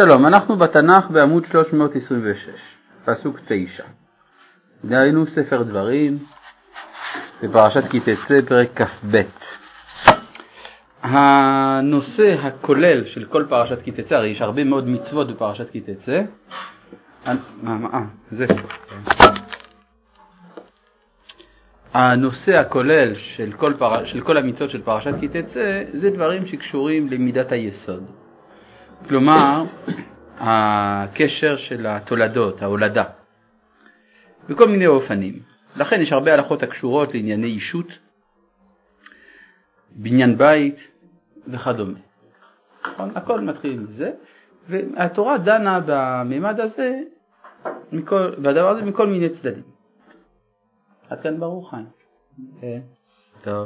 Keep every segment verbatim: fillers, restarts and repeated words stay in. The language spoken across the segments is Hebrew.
שלום, אנחנו בתנ"ך בעמוד שלוש מאות עשרים ושש, פסוק תשע. דהיינו ספר דברים, בפרשת כי תצא, פרק כ"ב. הנושא הכולל של כל פרשת כי תצא, הרי יש הרבה מאוד מצוות בפרשת כי תצא. מה, מה, אה, זה. הנושא הכולל של כל, פר... של כל המצוות של פרשת כי תצא, זה דברים שקשורים למידת היסוד. כלומר, הקשר של התולדות, ההולדה, בכל מיני אופנים. לכן יש הרבה הלכות הקשורות לענייני אישות, בניין בית וכדומה. הכל מתחיל מזה, והתורה דנה בממד הזה, מכל, בדבר הזה מכל מיני צדדים. עד כאן ברור חיים. טוב.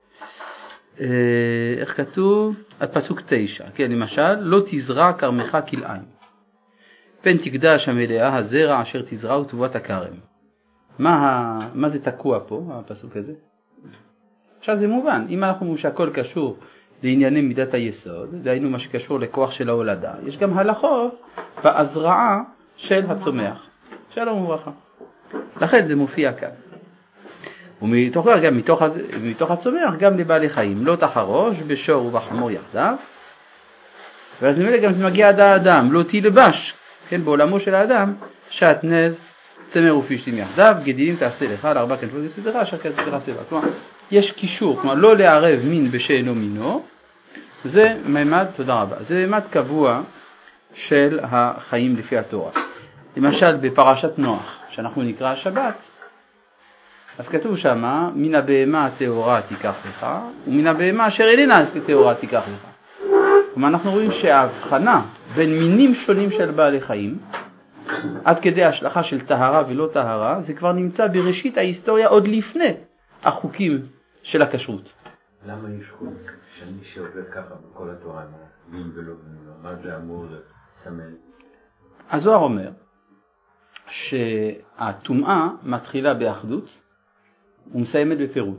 איך כתוב? הפסוק תשע, כן, למשל, לא תזרע כרמך כלאיים, פן תקדש המלאה הזרע אשר תזרע וטובת הכרם. מה, מה זה תקוע פה, הפסוק הזה? עכשיו זה מובן, אם אנחנו אומרים שהכל קשור לענייני מידת היסוד, דהיינו מה שקשור לכוח של ההולדה, יש גם הלכות בהזרעה של הצומח. שלום וברכה. לכן זה מופיע כאן. ומתוך גם מתוך, מתוך הצומח גם לבעלי חיים, לא תחרוש בשור ובחמור יחדיו. ואז נמלא גם זה מגיע עד האדם, לא תלבש, כן, בעולמו של האדם, שעטנז, צמר ופשתים יחדיו, גדילים תעשה לך, לארבע כנפות יסודך, אשר תעשה בה. כלומר, יש קישור, כלומר, לא לערב מין בשאינו מינו, זה ממד, תודה רבה, זה ממד קבוע של החיים לפי התורה. למשל, בפרשת נוח, שאנחנו נקרא השבת, אז כתוב שמה, מן הבהמה הטהורה תיקח לך, ומן הבהמה אשר איננה הטהורה תיקח לך. כלומר, אנחנו רואים שההבחנה בין מינים שונים של בעלי חיים, עד כדי השלכה של טהרה ולא טהרה, זה כבר נמצא בראשית ההיסטוריה עוד לפני החוקים של הכשרות. למה יש חוק שמי שעובד ככה בכל התורה, מין ולא מין, מה זה אמור לסמל? הזוהר אומר שהטומאה מתחילה באחדות ומסיימת בפירוד,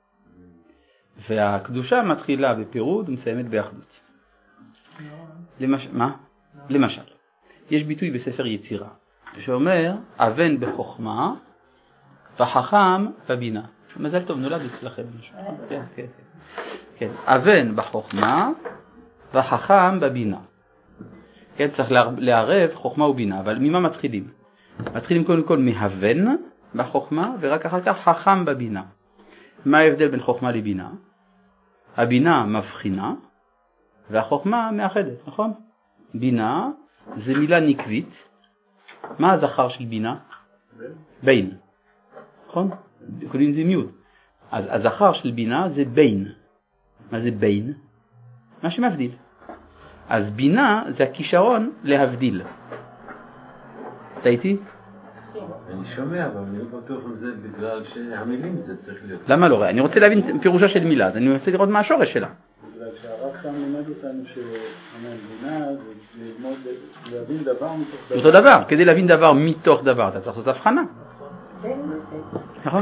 והקדושה מתחילה בפירוד ומסיימת באחדות. למש... מה? למשל, יש ביטוי בספר יצירה שאומר אבן בחוכמה וחכם בבינה. מזל טוב, נולד אצלכם. כן, כן, כן. אבן בחוכמה וחכם בבינה. כן, צריך לערב חוכמה ובינה, אבל ממה מתחילים? מתחילים קודם כל מהבן בחוכמה, ורק אחר כך חכם בבינה. מה ההבדל בין חוכמה לבינה? הבינה מבחינה, והחוכמה מאחדת, נכון? בינה זה מילה נקבית. מה הזכר של בינה? בין. נכון? קוראים זה מיוד. אז הזכר של בינה זה בין. מה זה בין? מה שמבדיל. אז בינה זה הכישרון להבדיל. אתה איתי? אני שומע, אבל אני לא בטוח אם זה בגלל שהמילים זה צריך להיות. למה לא? אני רוצה להבין פירושה של מילה, אז אני רוצה לראות מה השורש שלה. בגלל שהרב שם לימד אותנו שהמבינה זה ללמוד, להבין דבר מתוך דבר. אותו דבר, כדי להבין דבר מתוך דבר, אתה צריך לעשות הבחנה. נכון?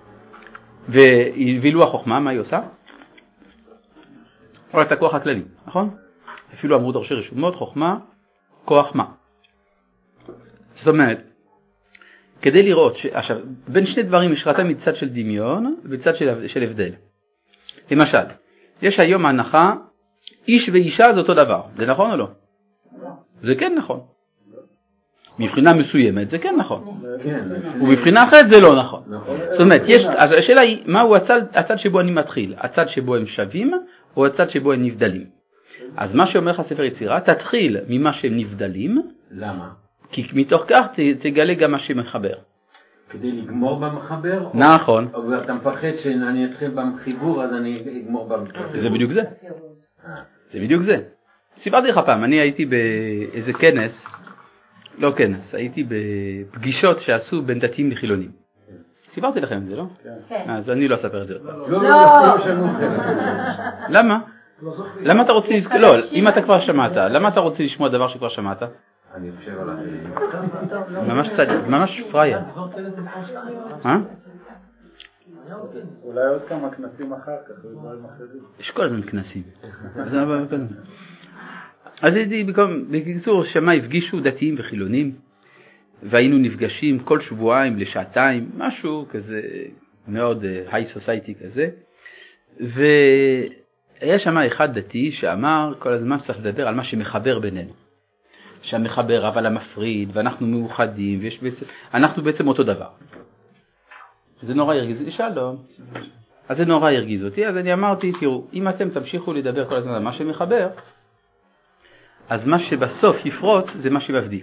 ואילו החוכמה, מה היא עושה? רואה את הכוח הכללי, נכון? אפילו אמרו דורשי רשומות, חוכמה, כוח מה? זאת אומרת, כדי לראות, ש... עכשיו, בין שני דברים יש ראתה מצד של דמיון ובצד של, של הבדל. למשל, יש היום הנחה, איש ואישה זה אותו דבר, זה נכון או לא? זה כן נכון. מבחינה מסוימת זה כן נכון. ובבחינה אחרת זה לא נכון. זאת אומרת, יש, אז השאלה היא, מהו הצד, הצד שבו אני מתחיל? הצד שבו הם שווים או הצד שבו הם נבדלים? אז מה שאומר לך ספר יצירה, תתחיל ממה שהם נבדלים. למה? כי מתוך כך תגלה גם מה שמחבר. כדי לגמור במחבר? נכון. או אתה מפחד שאני אתחיל בחיבור אז אני אגמור במחבר? זה בדיוק זה. זה בדיוק זה. סיפרתי לך פעם, אני הייתי באיזה כנס, לא כנס, הייתי בפגישות שעשו בין דתיים לחילונים. סיפרתי לכם את זה, לא? כן. אז אני לא אספר את זה. לא, לא, לא. למה? למה אתה רוצה לשמוע? לא, אם אתה כבר שמעת, למה אתה רוצה לשמוע דבר שכבר שמעת? אני חושב על זה. ממש צדיק, ממש פרייר. אה? אולי עוד כמה כנסים אחר כך, דברים אחרים. יש כל הזמן כנסים. אז בקיצור, שמה הפגישו דתיים וחילונים, והיינו נפגשים כל שבועיים לשעתיים, משהו כזה מאוד היי סוסייטי כזה, והיה שם אחד דתי שאמר כל הזמן צריך לדבר על מה שמחבר בינינו. שהמחבר אבל המפריד, ואנחנו מאוחדים, ויש בעצם, אנחנו בעצם אותו דבר. זה נורא הרגיז אותי, שלום. אז זה נורא הרגיז אותי, אז אני אמרתי, תראו, אם אתם תמשיכו לדבר כל הזמן על מה שמחבר, אז מה שבסוף יפרוץ זה מה שמבדיל.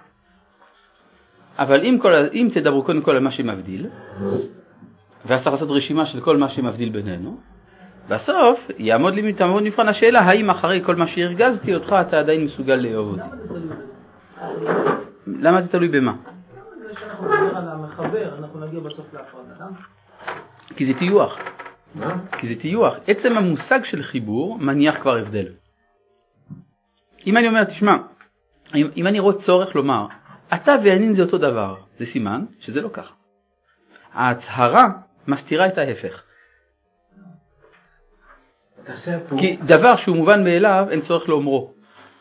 אבל אם, כל, אם תדברו קודם כל על מה שמבדיל, ואז צריך לעשות רשימה של כל מה שמבדיל בינינו, בסוף יעמוד לי מתעמוד נבחן השאלה, האם אחרי כל מה שהרגזתי אותך אתה עדיין מסוגל לאהוב אותי? למה זה תלוי במה? זה שאנחנו נדבר על המחבר, אנחנו נגיע בסוף להפרדה. כי זה טיוח. מה? כי זה טיוח. עצם המושג של חיבור מניח כבר הבדל. אם אני אומר, תשמע, אם, אם אני רואה צורך לומר, אתה ואני זה אותו דבר, זה סימן שזה לא ככה. ההצהרה מסתירה את ההפך. כי דבר שהוא מובן מאליו, אין צורך לאומרו.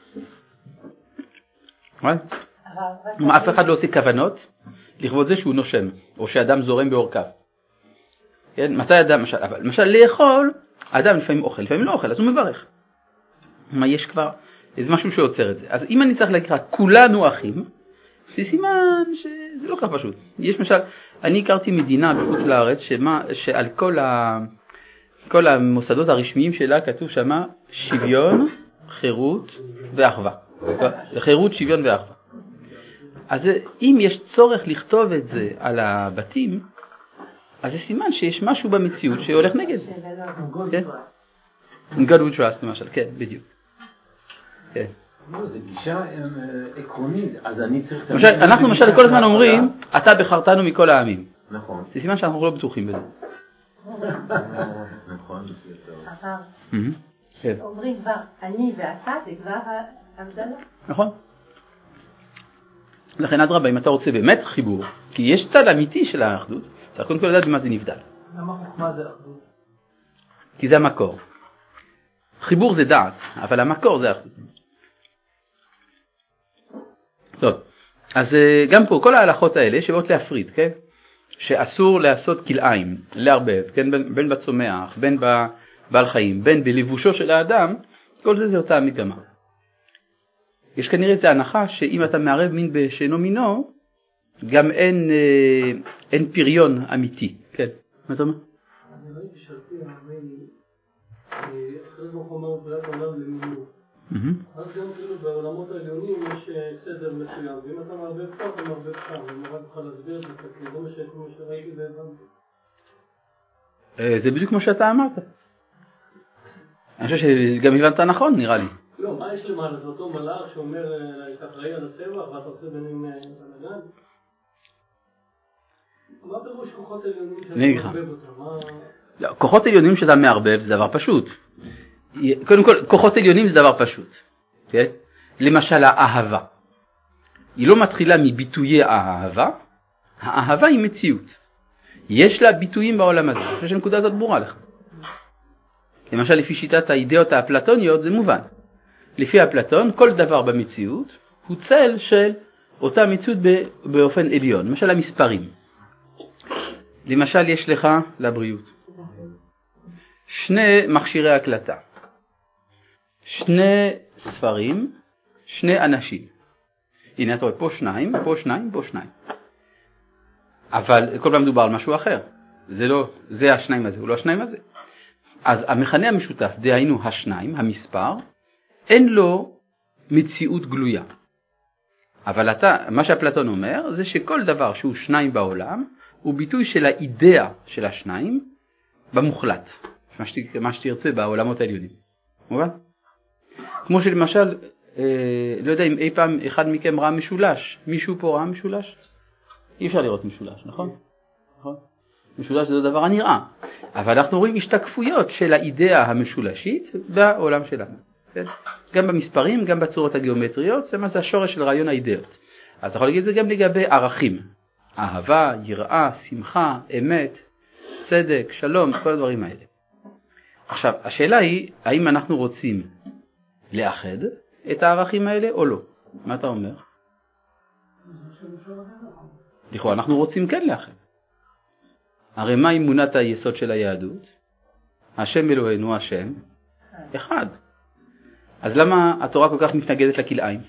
אף אחד לא עושה כוונות לכבוד זה שהוא נושם, או שאדם זורם באורקיו. כן? מתי אדם, למשל, אבל למשל לאכול, האדם לפעמים אוכל, לפעמים לא אוכל, אז הוא מברך. מה יש כבר? איזה משהו שעוצר את זה. אז אם אני צריך להגיד לך, כולנו אחים, זה סימן שזה לא כך פשוט. יש למשל, אני הכרתי מדינה בחוץ לארץ, שמה, שעל כל ה... כל המוסדות הרשמיים שלה כתוב שמה שוויון, חירות ואחווה. חירות, שוויון ואחווה. אז אם יש צורך לכתוב את זה על הבתים, אז זה סימן שיש משהו במציאות שהולך נגד זה. כן? God we trust למשל, כן, בדיוק. כן. לא, זה גישה עקרונית, אז אני צריך... אנחנו למשל כל הזמן אומרים, אתה בחרתנו מכל העמים. נכון. זה סימן שאנחנו לא בטוחים בזה. נכון. אומרים כבר אני ואתה זה כבר הבדלה. נכון. לכן אדרבה, אם אתה רוצה באמת חיבור, כי יש צד אמיתי של האחדות, צריך קודם כל לדעת במה זה נבדל. למה חוכמה זה אחדות? כי זה המקור. חיבור זה דעת, אבל המקור זה אחדות. טוב, אז גם פה כל ההלכות האלה שבאות להפריד, כן? שאסור לעשות כלאיים, לערבב, כן? בין, בין בצומח, בין בבעל חיים, בין בלבושו של האדם, כל זה זה אותה המגמה. יש כנראה איזו הנחה שאם אתה מערב מין בשאינו מינו, גם אין, אה, אין פריון אמיתי. כן, מה אתה אומר? אני לא התשאלתי, אבל אחרי ברוך אומר בריאת עולם למינו. אז גם כאילו בעולמות העליונים יש סדר מסוים, ואם אתה מערבב פה, אתה מערבב שם, ומראה לך להסביר את זה, כי זה מה שראיתי והבנתי. זה בדיוק כמו שאתה אמרת. אני חושב שגם הבנת נכון, נראה לי. לא, מה יש למעלה? זה אותו מלאך שאומר, אתה אחראי על הצבע, ואתה עושה בינים בנגן? מה פירוש כוחות עליונים שאתה מערבב אותם? לא, כוחות עליונים שאתה מערבב זה דבר פשוט. קודם כל, כוחות עליונים זה דבר פשוט. כן? למשל, האהבה. היא לא מתחילה מביטויי האהבה, האהבה היא מציאות. יש לה ביטויים בעולם הזה. אני חושב שהנקודה הזאת ברורה לך. למשל, לפי שיטת האידאות האפלטוניות זה מובן. לפי אפלטון, כל דבר במציאות הוא צל של אותה מציאות באופן עליון. למשל, המספרים. למשל, יש לך לבריאות שני מכשירי הקלטה, שני ספרים, שני אנשים. הנה אתה רואה פה שניים, פה שניים, פה שניים. אבל כל פעם מדובר על משהו אחר. זה לא, זה השניים הזה, הוא לא השניים הזה. אז המכנה המשותף, דהיינו השניים, המספר, אין לו מציאות גלויה. אבל אתה, מה שאפלטון אומר, זה שכל דבר שהוא שניים בעולם, הוא ביטוי של האידאה של השניים במוחלט. מה שתרצה בעולמות העליונים. מובן? כמו שלמשל, אה, לא יודע אם אי פעם אחד מכם ראה משולש. מישהו פה ראה משולש? אי אפשר לראות משולש, נכון? נכון? משולש זה דבר הנראה. אבל אנחנו רואים השתקפויות של האידאה המשולשית בעולם שלנו. כן? גם במספרים, גם בצורות הגיאומטריות, זה מה זה השורש של רעיון האידאות. אז אתה יכול להגיד את זה גם לגבי ערכים. אהבה, יראה, שמחה, אמת, צדק, שלום, כל הדברים האלה. עכשיו, השאלה היא, האם אנחנו רוצים לאחד את הערכים האלה או לא? מה אתה אומר? לכאורה אנחנו רוצים כן לאחד. הרי מה אמונת היסוד של היהדות? השם אלוהינו השם אחד. אז למה התורה כל כך מתנגדת לכלאיים?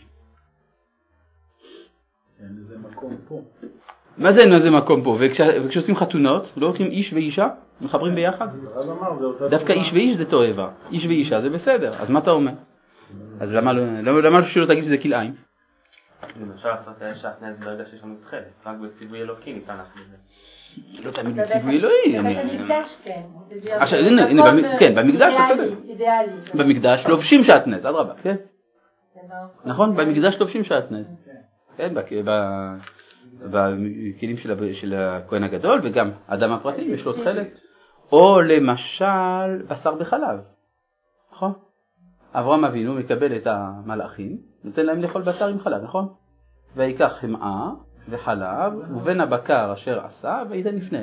אין איזה מקום פה. מה זה אין איזה מקום פה? וכש, וכשעושים חתונות, לא הולכים איש ואישה? מחברים ביחד? דווקא איש ואיש זה תועבה. איש ואישה זה בסדר. אז מה אתה אומר? אז למה, למה, למה שלא תגיד שזה כלאיים? אפשר לעשות שעטנז ברגע שיש לנו תחלת. רק בציווי אלוקי ניתן לעשות את זה. לא תמיד בציווי אלוהי. בבית המקדש כן. כן, במקדש אתה צודק. במקדש לובשים שעטנז, אדרבה, כן? נכון? במקדש לובשים שעטנז. כן, בכלים של הכהן הגדול וגם אדם הפרטי יש לו תחלת. או למשל בשר בחלב. נכון? אברהם אבינו מקבל את המלאכים, נותן להם לאכול בשר עם חלב, נכון? ויקח חמאה וחלב ובין הבקר אשר עשה וייתן לפניהם.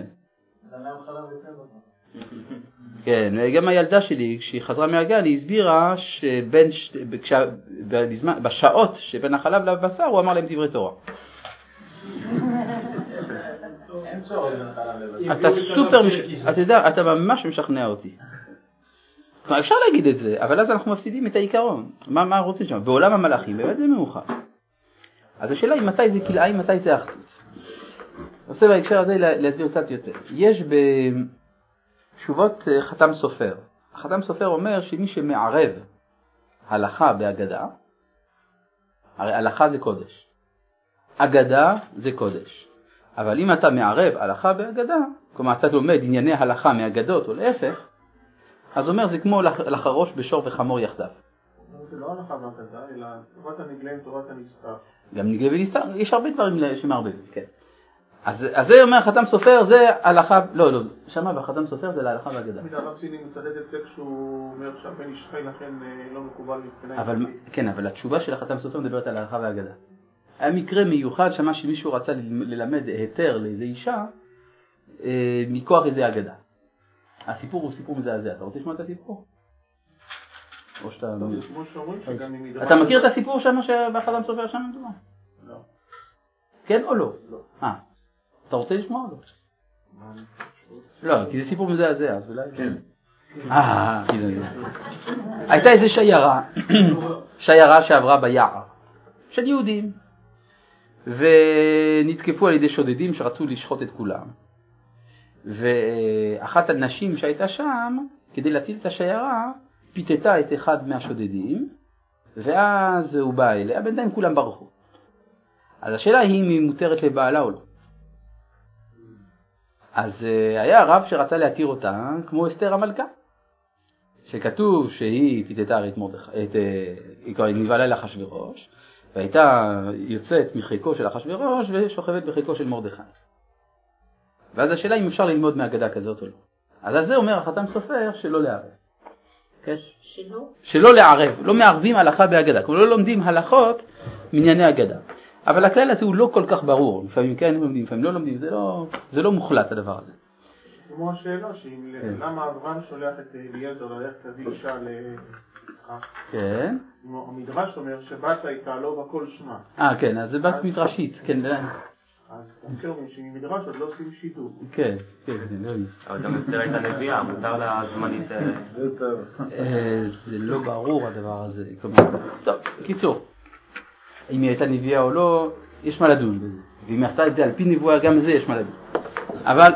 כן, וגם הילדה שלי כשהיא חזרה מהגן היא הסבירה שבין בשעות שבין החלב לבשר הוא אמר להם דברי תורה. אתה סופר, אתה יודע, אתה ממש משכנע אותי. אפשר להגיד את זה, אבל אז אנחנו מפסידים את העיקרון. מה, מה רוצים שם? בעולם המלאכים, באמת זה מאוחר. אז השאלה היא מתי זה כלאיים, מתי זה אחדות. עושה בהקשר הזה להסביר קצת יותר. יש בתשובות חתם סופר. החתם סופר אומר שמי שמערב הלכה בהגדה, הרי הלכה זה קודש. אגדה זה קודש. אבל אם אתה מערב הלכה בהגדה, כלומר אתה לומד ענייני הלכה מהגדות או להפך, אז אומר זה כמו לחרוש בשור וחמור יחדיו. זה לא הלכה בהגדה, אלא תורת הנגלה עם תורת הנסתר. גם נגלה ונסתר, יש הרבה דברים שמערבבים, כן. אז, אז זה אומר חתם סופר זה הלכה, לא, לא, שמה בחתם סופר זה להלכה בהגדה. הרב סיני מצדד את זה כשהוא אומר שהבן איש חי לכן לא מקובל מבחינה. אבל, כן, אבל התשובה של החתם סופר מדברת על ההלכה בהגדה. היה מקרה מיוחד שמה שמישהו רצה ללמד היתר לאיזו אישה אה, מכוח איזו אגדה. הסיפור הוא סיפור מזעזע. אתה רוצה לשמוע את הסיפור? או שאתה... אתה מכיר את הסיפור שם שבחתם סופר שם מדובר? לא. כן או לא? לא. אה, אתה רוצה לשמוע או לא? לא, כי זה סיפור מזעזע, אז אולי... כן. אה, כי זה... הייתה איזו שיירה, שיירה שעברה ביער, של יהודים, ונתקפו על ידי שודדים שרצו לשחוט את כולם. ואחת הנשים שהייתה שם, כדי להציל את השיירה, פיתתה את אחד מהשודדים, ואז הוא בא אליה, בינתיים כולם ברחו. אז השאלה היא אם היא מותרת לבעלה או לא. אז היה רב שרצה להתיר אותה, כמו אסתר המלכה, שכתוב שהיא פיתתה את מרדכי, את, היא כבר נבהלה לאחשוורוש, והייתה יוצאת מחיקו של אחשוורוש ושוכבת בחיקו של מרדכי. ואז השאלה אם אפשר ללמוד מהגדה כזאת או לא. אז על זה אומר החתם סופר שלא לערב. כן? שלא? שלא לערב, לא מערבים הלכה בהגדה, כלומר לא לומדים הלכות מענייני הגדה. אבל הכלל הזה הוא לא כל כך ברור, לפעמים כן לומדים, לפעמים לא לומדים, זה לא, זה לא מוחלט הדבר הזה. כמו השאלה, למה אברהם שולח את אליעזר ללכת להביא אישה ליצחק? כן. המדרש אומר שבת הייתה לא בכל שמה. אה כן, אז זה בת מדרשית, כן. אז אתם אומרים שמדרש עוד לא עושים שיתוף. כן, כן, לא יודע. אבל גם אסתר הייתה נביאה, מותר לה זמנית... זה לא ברור הדבר הזה. טוב, קיצור. אם היא הייתה נביאה או לא, יש מה לדון בזה. ואם היא עשתה את זה על פי נבואה, גם בזה יש מה לדון. אבל,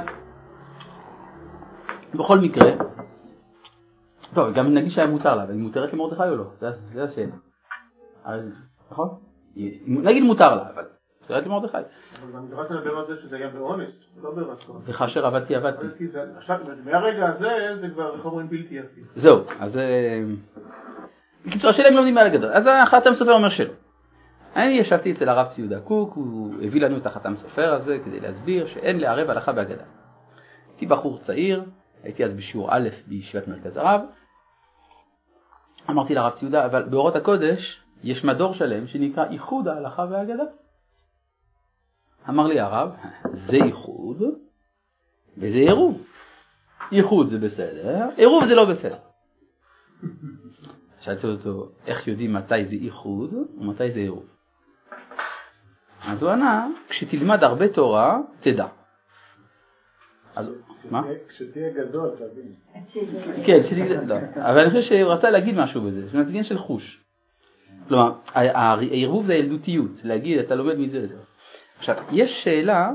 בכל מקרה, טוב, גם נגיד שהיה מותר לה, אבל היא מותרת למרדכי או לא? זה השאלה. נכון? נגיד מותר לה, אבל מותרת למרדכי. אבל במדרש מדבר על זה שזה היה באונס, לא ברצון. וכאשר עבדתי, עבדתי. עכשיו, מהרגע הזה, זה כבר, איך אומרים, בלתי יפי. זהו, אז... בקיצור, השאלה אם לומדים מעל הגדול. אז החתם סופר אומר שלא. אני ישבתי אצל הרב ציודה קוק, הוא הביא לנו את החתם סופר הזה כדי להסביר שאין לערב הלכה בהגדה. הייתי בחור צעיר, הייתי אז בשיעור א' בישיבת מרכז הרב. אמרתי לרב ציודה, אבל באורות הקודש יש מדור שלם שנקרא איחוד ההלכה וההגדה. אמר לי הרב, זה איחוד וזה עירוב. איחוד זה בסדר, עירוב זה לא בסדר. שאלתי אותו, איך יודעים מתי זה איחוד ומתי זה עירוב? אז הוא ענה, כשתלמד הרבה תורה, תדע. אז מה? כשתהיה גדול, תבין. כן, כשתהיה גדול, לא. אבל אני חושב שהוא רצה להגיד משהו בזה, זה עניין של חוש. כלומר, העירוב זה ילדותיות, להגיד, אתה לומד מזה לזה. עכשיו, יש שאלה,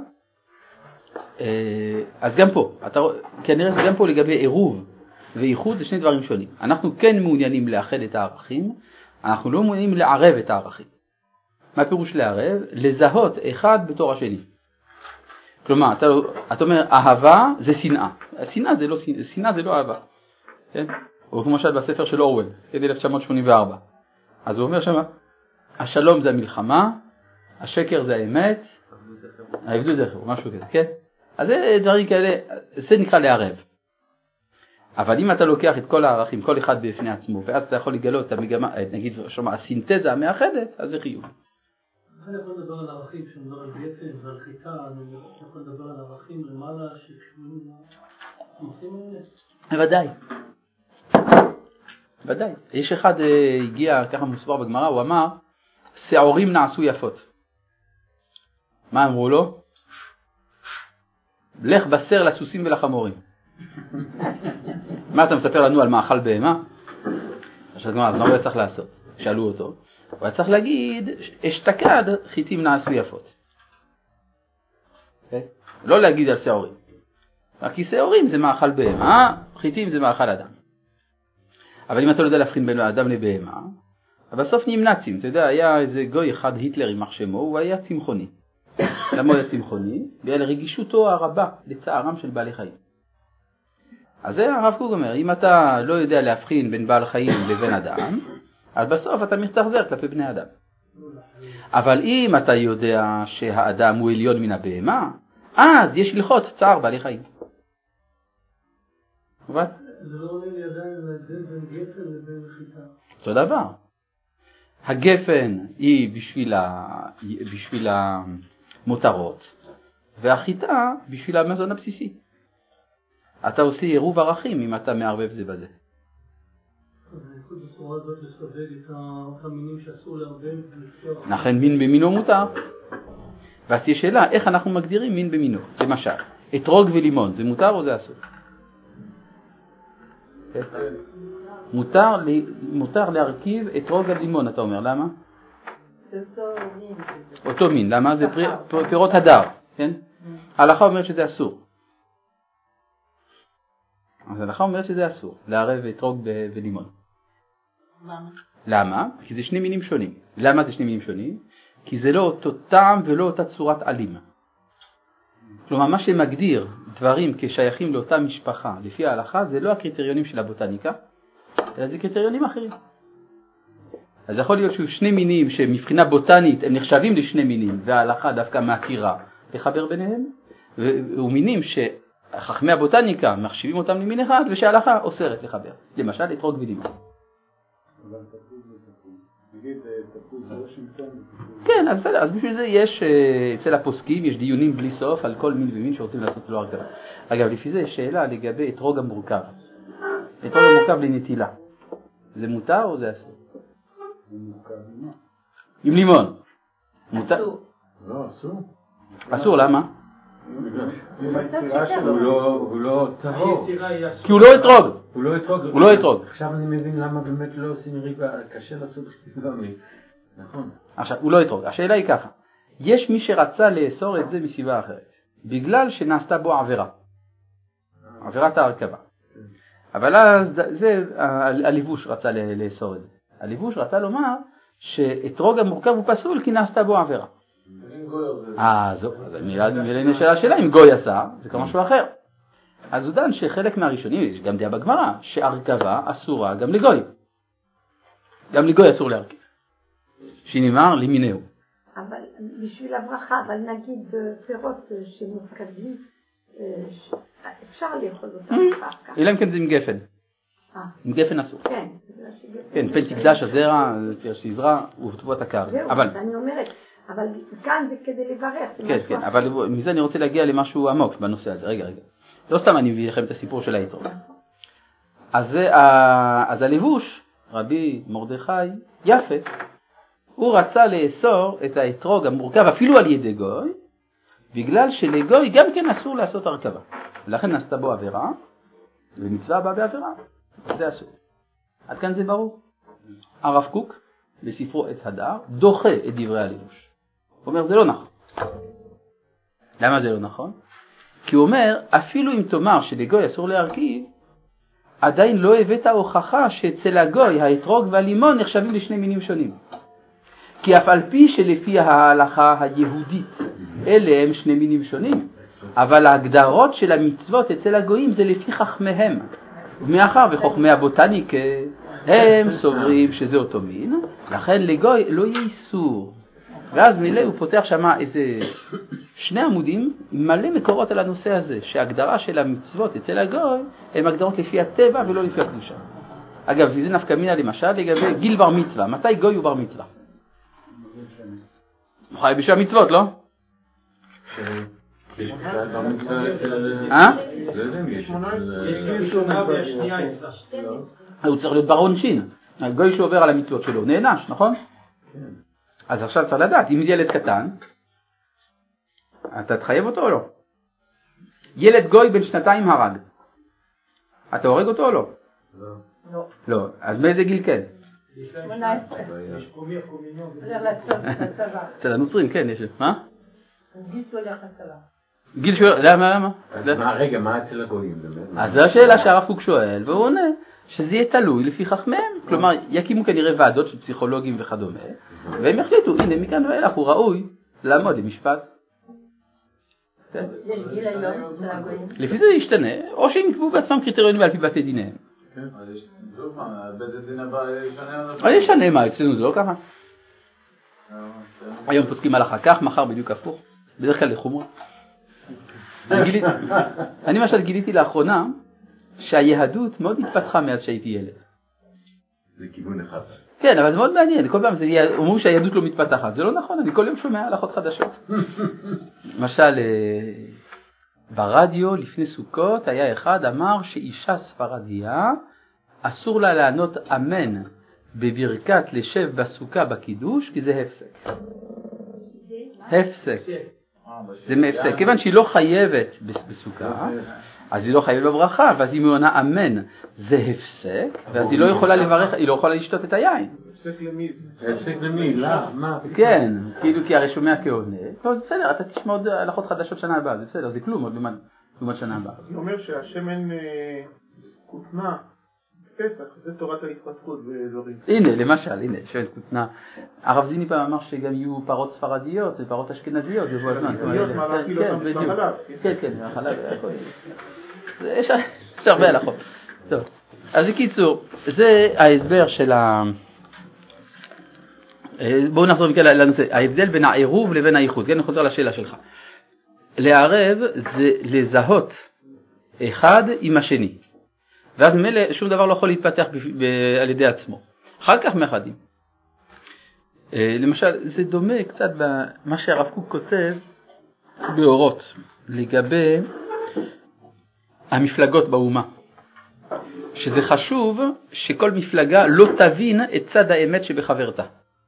אז גם פה, כנראה שגם פה לגבי עירוב ואיחוד זה שני דברים שונים. אנחנו כן מעוניינים לאחד את הערכים, אנחנו לא מעוניינים לערב את הערכים. מה פירוש לערב? לזהות אחד בתור השני. כלומר, אתה, אתה אומר, אהבה זה שנאה. שנאה זה לא, שנאה זה לא אהבה. כן? או כמו שאתה בספר של אורוול, אלף תשע מאות שמונים וארבע. אז הוא אומר שם, השלום זה המלחמה, השקר זה האמת, העבדות זה חירום, משהו כזה, כן? אז זה דברים כאלה, זה נקרא לערב. אבל אם אתה לוקח את כל הערכים, כל אחד בפני עצמו, ואז אתה יכול לגלות את המגמה, נגיד, שמה, הסינתזה המאחדת, אז זה חיוב. אני יכול לדבר על ערכים, שמדבר על גפן ועל חיטה, אני יכול לדבר על ערכים למעלה שקשורים למעשים האלה. ודאי. ודאי. יש אחד הגיע, ככה מוסבר בגמרא, הוא אמר, שעורים נעשו יפות. מה אמרו לו? לך בשר לסוסים ולחמורים. מה אתה מספר לנו על מאכל בהמה? עכשיו גמרא, אז מה הוא היה צריך לעשות? שאלו אותו. הוא היה צריך להגיד, אשתקד חיטים נעשו יפות. Okay? לא להגיד על שעורים. כי שעורים זה מאכל בהמה, חיטים זה מאכל אדם. אבל אם אתה לא יודע להבחין בין האדם לבהמה, בסוף נהיים נאצים. אתה יודע, היה איזה גוי אחד, היטלר יימח שמו, הוא היה צמחוני. למה הוא היה צמחוני? בגלל רגישותו הרבה לצערם של בעלי חיים. אז זה הרב קוק אומר, אם אתה לא יודע להבחין בין בעל חיים לבין אדם, אז בסוף אתה מתאכזר כלפי בני אדם. אבל אם אתה יודע שהאדם הוא עליון מן הבהמה, אז יש הלכות צער בעלי חיים. מובן? זה לא עולה לי עדיין להבדיל בין גפן לבין חיטה. אותו דבר. הגפן היא בשביל, ה... בשביל המותרות, והחיטה בשביל המזון הבסיסי. אתה עושה עירוב ערכים אם אתה מערבב זה בזה. אז אני בצורה הזאת לסווג את המינים שאסור לערבב. לכן מין במינו מותר. ואז תהיה שאלה, איך אנחנו מגדירים מין במינו? למשל, אתרוג ולימון, זה מותר או זה אסור? מותר, מותר להרכיב אתרוג על לימון, אתה אומר, למה? זה אותו מין. אותו מין, למה? זה פירות הדר, כן? ההלכה אומרת שזה אסור. אז ההלכה אומרת שזה אסור, לערב אתרוג ולימון. למה? למה? כי זה שני מינים שונים. למה זה שני מינים שונים? כי זה לא אותו טעם ולא אותה צורת עלים. כלומר, מה שמגדיר דברים כשייכים לאותה משפחה לפי ההלכה, זה לא הקריטריונים של הבוטניקה, אלא זה קריטריונים אחרים. אז יכול להיות שהוא שני מינים שמבחינה בוטנית הם נחשבים לשני מינים, וההלכה דווקא מכירה לחבר ביניהם, ומינים שחכמי הבוטניקה מחשיבים אותם למין אחד, ושההלכה אוסרת לחבר. למשל, אתרוג ולימון. אבל תפוז ותפוז. נגיד תפוז וושינגטון ותפוז. כן, אז, אז בשביל זה יש, אצל הפוסקים יש דיונים בלי סוף על כל מין ומין שרוצים לעשות לו הרכבה. אגב, לפי זה יש שאלה לגבי אתרוג המורכב. אתרוג המורכב לנטילה. זה מותר או זה אסור? זה מורכב עם מה? עם לימון. מותר? לא, אסור. אסור, למה? אם היצירה שלו הוא לא טהור. כי הוא לא אתרוג. הוא לא אתרוג. הוא לא אתרוג. עכשיו אני מבין למה באמת לא עושים ריבה, קשה לעשות ריבה מ... נכון. עכשיו, הוא לא אתרוג. השאלה היא ככה. יש מי שרצה לאסור את זה מסיבה אחרת. בגלל שנעשתה בו עבירה. עבירת ההרכבה. אבל אז זה, הליבוש רצה לאסור את זה. הליבוש רצה לומר שאתרוג המורכב הוא פסול כי נעשתה בו עבירה. אה, זו, אז מילה נשאלה שאלה, אם גוי עשה, זה כבר משהו אחר. אז הוא דן שחלק מהראשונים, יש גם דעה בגמרא, שהרכבה אסורה גם לגוי. גם לגוי אסור להרכב. שנאמר לימינהו. אבל בשביל הברכה, אבל נגיד פירות שמורכבים, אפשר לאכול אותם אחר כך. אלא אם כן זה עם גפן. עם גפן אסור. כן. כן, פן תקדש הזרע, שיזרע, וכתובות הקר. זהו, אני אומרת, אבל כאן זה כדי לברך. כן, כן, אבל מזה אני רוצה להגיע למשהו עמוק בנושא הזה. רגע, רגע. לא סתם אני מביא לכם את הסיפור של האתרוג. אז הלבוש רבי מרדכי יפה, הוא רצה לאסור את האתרוג המורכב אפילו על ידי גוי, בגלל שלגוי גם כן אסור לעשות הרכבה. ולכן נעשתה בו עבירה, ומצווה הבאה בעבירה. זה אסור. עד כאן זה ברור. הרב קוק, בספרו עץ הדר, דוחה את דברי הלבוש. הוא אומר, זה לא נכון. למה זה לא נכון? כי הוא אומר, אפילו אם תאמר שלגוי אסור להרכיב, עדיין לא הבאת הוכחה שאצל הגוי האתרוג והלימון נחשבים לשני מינים שונים. כי אף על פי שלפי ההלכה היהודית אלה הם שני מינים שונים, אבל ההגדרות של המצוות אצל הגויים זה לפי חכמיהם. ומאחר וחכמי הבוטניקה הם סוברים שזה אותו מין, לכן לגוי לא יהיה איסור. ואז מילא הוא פותח שמה איזה שני עמודים מלא מקורות על הנושא הזה, שההגדרה של המצוות אצל הגוי הם הגדרות לפי הטבע ולא לפי הקדושה. אגב, וזה נפקא מינה למשל לגבי גיל בר מצווה. מתי גוי הוא בר מצווה? הוא חי בשביל המצוות, לא? יש בכלל בר מצווה אצל... אה? לא יודע אם יש. יש גיל שונה והשנייה אצלה. הוא צריך להיות בר עונשין. הגוי שהוא עובר על המצוות שלו נענש, נכון? אז עכשיו צריך לדעת, אם זה ילד קטן, אתה תחייב אותו או לא? ילד גוי בן שנתיים הרג. אתה הורג אותו או לא? לא. לא. אז מאיזה גיל כן? שמונה עשרה. יש קומי הקומיניון. הולך לצבא. אצל הנוצרים כן יש. מה? גיל שהולך לצבא. גיל שהוא... למה? למה? אז מה, רגע, מה אצל הגויים באמת? אז זו השאלה שהרב קוק שואל, והוא עונה שזה יהיה תלוי לפי חכמיהם. כלומר, יקימו כנראה ועדות של פסיכולוגים וכדומה, והם יחליטו, הנה, מכאן ואילך הוא ראוי לעמוד למשפט. יש גיל היום של הגויים. לפי זה ישתנה, או שהם יקבעו בעצמם קריטריונים על פי בתי דיניהם. כן, אז יש דוגמה, בית הדין הבא ישנה... אבל ישנה מה, אצלנו זה לא ככה. היום פוסקים הלכה כך, מחר בדיוק הפוך, בדרך כלל לחומרה. אני למשל גיליתי לאחרונה שהיהדות מאוד התפתחה מאז שהייתי ילד. זה כיוון אחד. כן, אבל זה מאוד מעניין. כל פעם אומרים שהיהדות לא מתפתחת. זה לא נכון, אני כל יום שומע הלכות חדשות. למשל, ברדיו לפני סוכות היה אחד אמר שאישה ספרדיה אסור לה לענות אמן בברכת לשב בסוכה בקידוש, כי זה הפסק. הפסק. זה מהפסק. כיוון שהיא לא חייבת בסוכה, אז היא לא חייבת בברכה, ואז אם היא עונה אמן זה הפסק, ואז היא לא יכולה לברך, היא לא יכולה לשתות את היין. הפסק למי? הפסק למי? לא, מה? כן, כאילו כי הרי שומע כעונה. לא, זה בסדר, אתה תשמע עוד הלכות חדשות שנה הבאה, זה בסדר, זה כלום עוד לעומת שנה הבאה. אני אומר שהשמן כותנה פסח, זה תורת ההתפתחות ודברים. הנה, למשל, הנה, שואל כותנה. הרב זיני פעם אמר שגם יהיו פרות ספרדיות ופרות אשכנזיות בבוא הזמן. כן, כן, החלב, יש הרבה הלכות. טוב, אז בקיצור, זה ההסבר של ה... בואו נחזור מכאן לנושא, ההבדל בין העירוב לבין הייחוד. כן, אני חוזר לשאלה שלך. לערב זה לזהות אחד עם השני. ואז ממילא שום דבר לא יכול להתפתח על ידי עצמו. אחר כך מאחדים. למשל, זה דומה קצת במה שהרב קוק כותב באורות, לגבי המפלגות באומה. שזה חשוב שכל מפלגה לא תבין את צד האמת שבחברתה.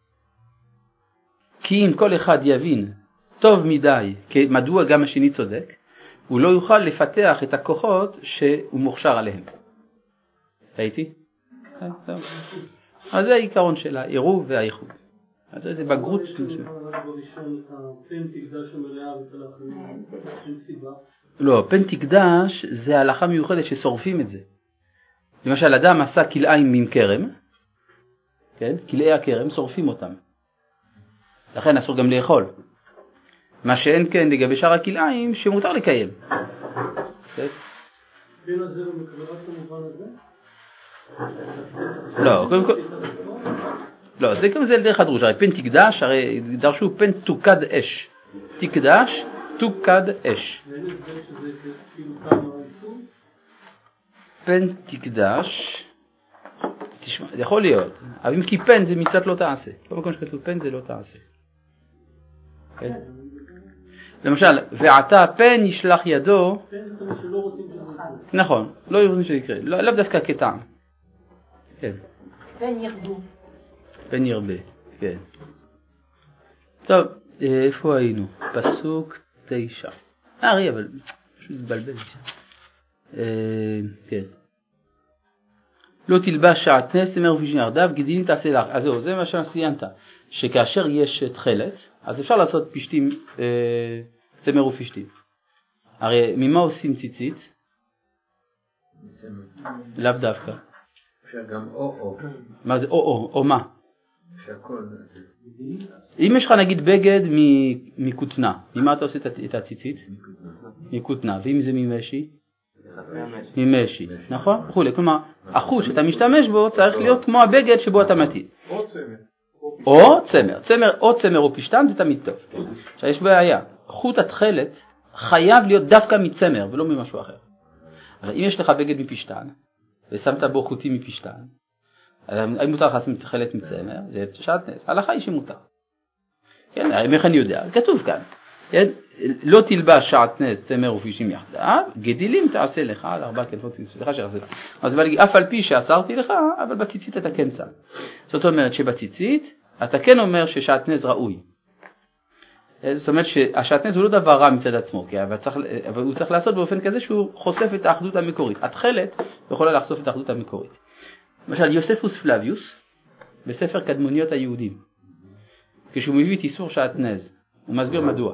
כי אם כל אחד יבין טוב מדי, מדוע גם השני צודק, הוא לא יוכל לפתח את הכוחות שהוא מוכשר עליהם. ראיתי? אז זה העיקרון של העירוב והאיחוד. אז זה בגרות. לא, פן תקדש זה הלכה מיוחדת ששורפים את זה. למשל, אדם עשה כלאיים עם קרם, כן? כלאי הקרם, שורפים אותם. לכן אסור גם לאכול. מה שאין כן לגבי שאר הכלאיים שמותר לקיים. בין הזרע מקבלת במובן הזה? לא, קודם כל... לא, זה כמו זה דרך הדרוש. הרי פן תקדש, הרי דרשו פן תוקד אש. תקדש, תוקד אש. פן תקדש, תשמע, זה יכול להיות. אבל אם כי פן זה מצוות לא תעשה. כל מקום שכתוב פן זה לא תעשה. כן? למשל, ועתה פן ישלח ידו. נכון, לא רוצים שזה יקרה. לאו דווקא כטעם. כן. פן ירבו. פן ירבה, כן. טוב, איפה היינו? פסוק תשע. אה, רי, אבל פשוט התבלבל. כן. לא תלבש שעטנז צמר ופשתין יחדיו, גידילים תעשה לך. אז זהו, זה מה שציינת. שכאשר יש תכלת, אז אפשר לעשות פשתים, צמר ופשתין. הרי ממה עושים ציצית? לאו דווקא. אפשר גם או-או. מה זה או-או? או מה? שהכל. אם יש לך נגיד בגד מכותנה, ממה אתה עושה את הציצית? מכותנה. ואם זה ממשי? ממשי. נכון? וכולי. כלומר, החוט שאתה משתמש בו צריך להיות כמו הבגד שבו אתה מתאים. או צמר. או צמר. צמר או צמר או פשתן זה תמיד טוב. עכשיו יש בעיה. חוט התכלת חייב להיות דווקא מצמר ולא ממשהו אחר. אבל אם יש לך בגד מפשתן ושמת בו חוטים מפשתן, האם מותר לך לשים תכלת מצמר? זה שעטנז. ההלכה היא שמותר. כן, איך אני יודע? כתוב כאן. כן? לא תלבש שעטנז צמר ופשתין יחדיו, גדילים תעשה לך על ארבע כנפות סליחה שיחזר. אז בלגי, אף על פי שאסרתי לך, אבל בציצית אתה כן שם. זאת אומרת שבציצית אתה כן אומר ששעטנז ראוי. זאת אומרת שהשעטנז הוא לא דבר רע מצד עצמו, אבל, צריך, אבל הוא צריך לעשות באופן כזה שהוא חושף את האחדות המקורית. התכלת יכולה לחשוף את האחדות המקורית. למשל יוספוס פלביוס בספר קדמוניות היהודים, כשהוא מביא את איסור שעטנז, הוא מסביר מדוע.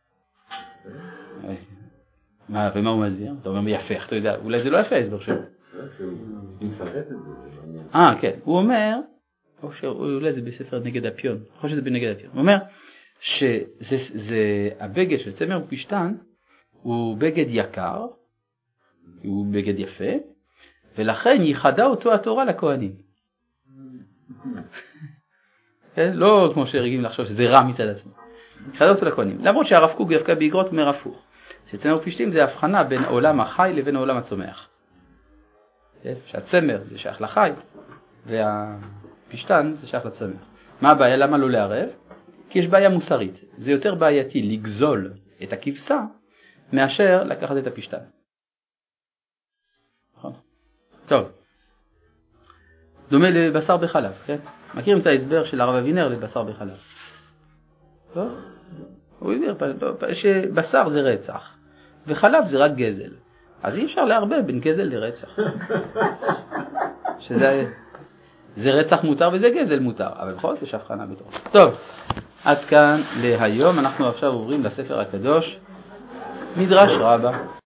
מה, ומה הוא מסביר? אתה אומר יפה, אתה יודע, אולי זה לא יפה ההסבר שלו. אה, כן, הוא אומר, או שאולי זה בספר נגד הפיון, אני חושב שזה בנגד הפיון, הוא אומר שהבגד של צמר ופשתן הוא בגד יקר, הוא בגד יפה, ולכן ייחדה אותו התורה לכהנים. לא כמו שרגילים לחשוב שזה רע מצד עצמו. ייחדה אותו לכהנים. למרות שהרב קוק דווקא באגרות אומר הפוך. שצמר ופשתין זה הבחנה בין העולם החי לבין העולם הצומח. שהצמר זה שייך לחי, והפשתן זה שייך לצומח. מה הבעיה? למה לא לערב? כי יש בעיה מוסרית. זה יותר בעייתי לגזול את הכבשה מאשר לקחת את הפשתן. נכון? טוב. דומה לבשר בחלב, כן? מכירים את ההסבר של הרב אבינר לבשר בחלב? לא? הוא הסביר שבשר זה רצח, וחלב זה רק גזל. אז אי אפשר להרבה בין גזל לרצח. שזה זה רצח מותר וזה גזל מותר, אבל בכל זאת יש הבחנה בתור. טוב, עד כאן להיום. אנחנו עכשיו עוברים לספר הקדוש, מדרש רבה.